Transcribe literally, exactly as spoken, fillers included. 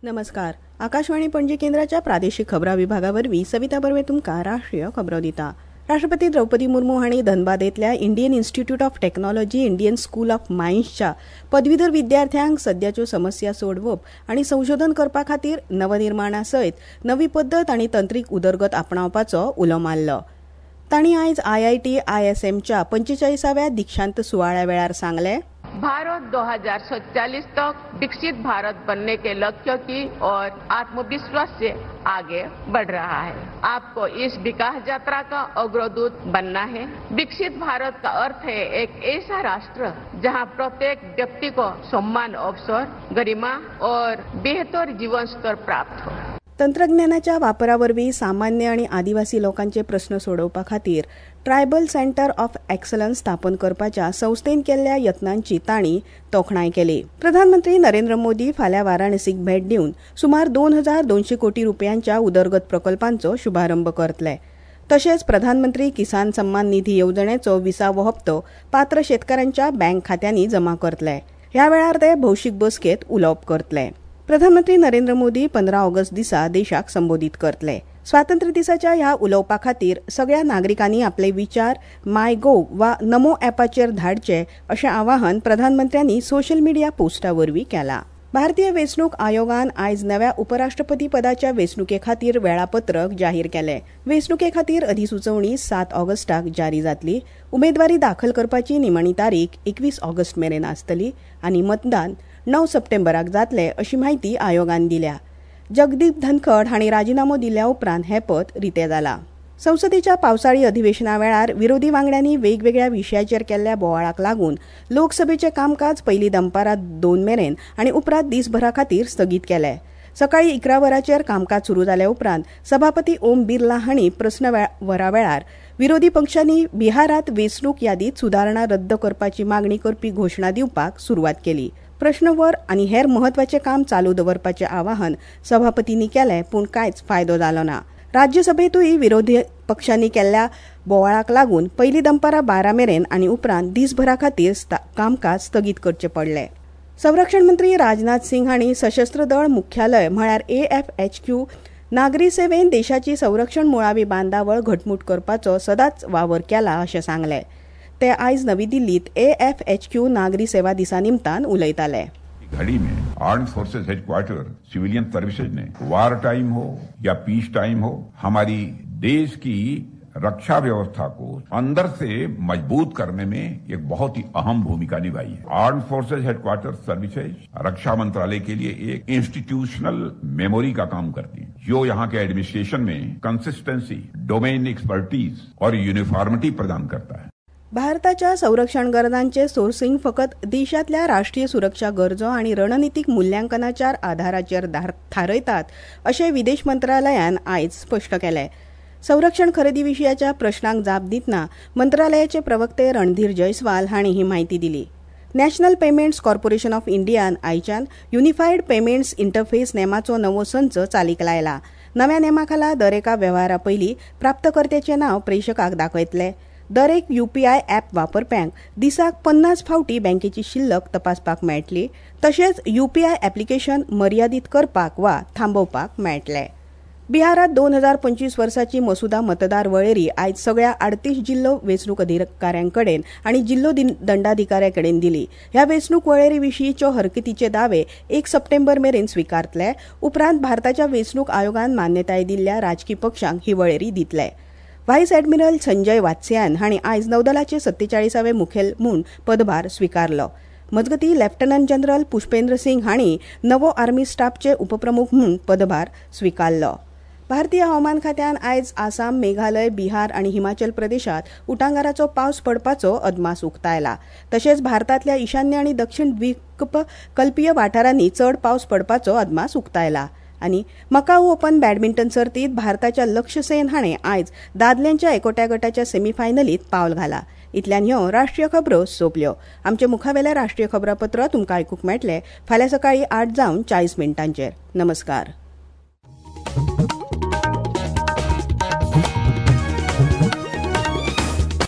नमस्कार. आकाशवाणी पणजी केंद्राच्या प्रादेशिक खबरां विभागावरवीं सविता बर्वे तुमकां राष्ट्रीय खबरो दिता. राष्ट्रपती द्रौपदी मुर्मू हांणी धनबादेंतल्या Indian institute of technology Indian school of मायन्सच्या पदवीधर विद्यार्थ्यांक सद्याच्यो समस्या सोडवप आनी संशोधन करपा खातीर नवनिर्माणा सयत नवी पद्दत आनी तंत्रीक उदरगत आपणावपाचो उलो मारलो. तांणी आयज I I T I S एमच्या पंचेचाळीसाव्या दीक्षांत सुवाळ्या वेळार सांगलें, भारत दो हजार सैंतालीस तक विकसित भारत बनने के लक्ष्य की और आत्मविश्वास से आगे बढ़ रहा है. आपको इस विकास यात्रा का अग्रदूत बनना है. विकसित भारत का अर्थ है एक ऐसा राष्ट्र जहां प्रत्येक व्यक्ति को सम्मान, अवसर, गरिमा और बेहतर जीवन स्तर प्राप्त हो. तंत्रज्ञानाच्या वापरावरवीं सामान्य आनी आदिवासी लोकांचे प्रस्न सोडोवपा खातीर ट्रायबल सेंटर ऑफ एक्सलन्स स्थापन करपाच्या संस्थेन केल्ल्या यत्नांची तांणी तोखणाय केली. प्रधानमंत्री नरेंद्र मोदी फाल्यां वाराणसीक भेट दिवन सुमार दोन हजार दोनशे कोटी रुपयांच्या उदरगत प्रकल्पांचो शुभारंभ करतले. तशेंच प्रधानमंत्री किसान सन्मान निधी येवजणेचो विसावो हप्तो पात्र शेतकारांच्या बँक खात्यांनी जमा करतले. ह्या वेळार ते भौशीक बसकेत उलोवप करतले. प्रधानमंत्री नरेंद्र मोदी पंदरा ऑगस्ट दिसा देशाक संबोधीत करतले. स्वातंत्र्य दिसाच्या ह्या उलोवपा खातीर सगळ्या नागरिकांनी आपले विचार माय गोव वा नमो ॲपाचेर धाडचे अशें आवाहन प्रधानमंत्र्यांनी सोशल मिडिया पोस्टा वरवीं केलां. भारतीय वेंचणूक आयोगान आयज नव्या उपराष्ट्रपती पदाच्या वेंचणुके खातीर वेळापत्रक जाहीर केलें. वेंचणुके खातीर अधिसुचोवणी सात ऑगस्टाक जारी जातली. उमेदवारी दाखल करपाची निमाणी तारीख एकवीस ऑगस्ट मेरेन आसतली आनी मतदान णव सप्टेंबराक जातले अशी माहिती आयोगान दिल्या. जगदीप धनखड हांणी राजिनामो दिल्या उपरांत हें पद रितें जालां. संसदेच्या पावसाळी अधिवेशना वेळार विरोधी वांगड्यांनी वेगवेगळ्या विशयाचेर केल्ल्या बोवाळाक लागून लोकसभेचें कामकाज पयलीं दनपारां दोन मेरेन आनी उपरांत दिसभरा खातीर स्थगीत केलें. सकाळीं इकरा वरांचेर कामकाज सुरू जाल्या उपरांत सभापती ओम बिर्ला हांणी प्रस्न वरा वेळार विरोधी पक्षांनी बिहारांत वेंचणूक यादीत सुदारणा रद्द करपाची मागणी करपी घोशणा दिवपाक सुरवात केली. प्रश्नवर आनी हेर म्हत्वाचें काम चालू दवरपाचें आवाहन सभापतींनी केलें, पूण कांयच फायदो जालो ना. राज्यसभेतूय विरोधी पक्षांनी केल्ल्या बोवाळाक लागून पयलीं दनपारां बारा मेरेन आनी उपरांत दिसभरा खातीर कामकाज स्थगीत करचें पडलें. संरक्षण मंत्री राजनाथ सिंग हांणी सशस्त्र दळ मुख्यालय म्हळ्यार ए एफ एच क्यू नागरी सेवेन देशाची संरक्षण मुळावी बांदावळ घटमूट करपाचो सदांच वावर केला अशें सांगलें. ते आयज नवी दिल्लीत ए एफ एच क्यू नागरी सेवा दिसा निमतान उलयताले. घड़ी में armed forces headquarter civilian services ने वार टाइम हो या पीस टाइम हो हमारी देश की रक्षा व्यवस्था को अंदर से मजबूत करने में एक बहुत ही अहम भूमिका निभाई है. आर्म्ड फोर्सेस हेडक्वार्टर सर्विसेज रक्षा मंत्रालय के लिए एक इंस्टीट्यूशनल मेमोरी का काम करती है, जो यहाँ के एडमिनिस्ट्रेशन में कंसिस्टेंसी, डोमेन एक्सपर्टीज और यूनिफॉर्मिटी प्रदान करता है. भारताच्या संरक्षण गरजांचे सोर्सिंग फकत देशातल्या राष्ट्रीय सुरक्षा गरजो आनी रणनीतीक मुल्यांकनाच्या आधाराचेर थारयतात अशें विदेश मंत्रालयान आयज स्पश्ट केलें. संरक्षण खरेदी विशयाच्या प्रश्नांक जाप दितना मंत्रालयाचे प्रवक्ते रणधीर जयस्वाल हांणी ही म्हायती दिली. नॅशनल पेमेंट्स कॉर्पोरेशन ऑफ इंडियान आयच्यान युनिफायड पेमेंट्स इंटरफेस नेमाचो नवो संच चालीक लायला. नव्या नेमा खाला दर एका वेव्हारा पयलीं प्राप्तकर्त्याचें नांव प्रेषकाक दाखयतले. दर एक यूपीआय ॲप वापरप्यांक दिसाक पन्नास फावटी बँकेची शिल्लक तपासपाक मेळटली. तशेंच यूपीआय ॲप्लिकेशन मर्यादीत करपाक वा थांबोवपाक मेळटले. बिहारात दोन हजार पंचवीस वर्साची मसुदा मतदार वळेरी आयज सगळ्या अडतीस जिल्लो वेंचणूक अधिकाऱ्यांकडेन आनी जिल्लो दंडाधिकाऱ्याकडेन दिली. ह्या वेंचणूक वळेरी विशींच्यो हरकतीचे दावे एक सप्टेंबर मेरेन स्विकारतले. उपरांत भारताच्या वेंचणूक आयोगान मान्यताय दिल्ल्या राजकी पक्षांक ही वळेरी दितले. व्हायस ॲडमिरल संजय वात्स्यायन हांणी आयज नौदलाचे सत्तेचाळीसावे मुखेल म्हूण पदभार स्विकारलो. मजगतीं लेफ्टनंट जनरल पुष्पेंद्र सिंग हांणी नवो आर्मी स्टाफचे उपप्रमुख म्हूण पदभार स्विकारलो. भारतीय हवामान खात्यान आयज आसाम, मेघालय, बिहार आनी हिमाचल प्रदेशात उटंगाराचो पावस पडपाचो अदमास उक्तायला. तशेंच भारतांतल्या ईशान्य आनी दक्षिण द्वीपकल्पीय वाठारांनी चड पावस पडपाचो अदमास उक्तायला. आनी मकाऊ ओपन बॅडमिंटन सर्तीत भारताच्या लक्ष्य सेन हाणें आयज दादल्यांच्या एकोट्या गटाच्या सेमीफायनलीत पावल घाला. इतल्यान ह्यो राष्ट्रीय खबरो सोंपल्यो. आमचे मुखावेले राष्ट्रीय खबरापत्र तुमकां आयकूंक मेळटले फाल्यां सकाळीं आठ जावन चाळीस मिनटांचेर. नमस्कार.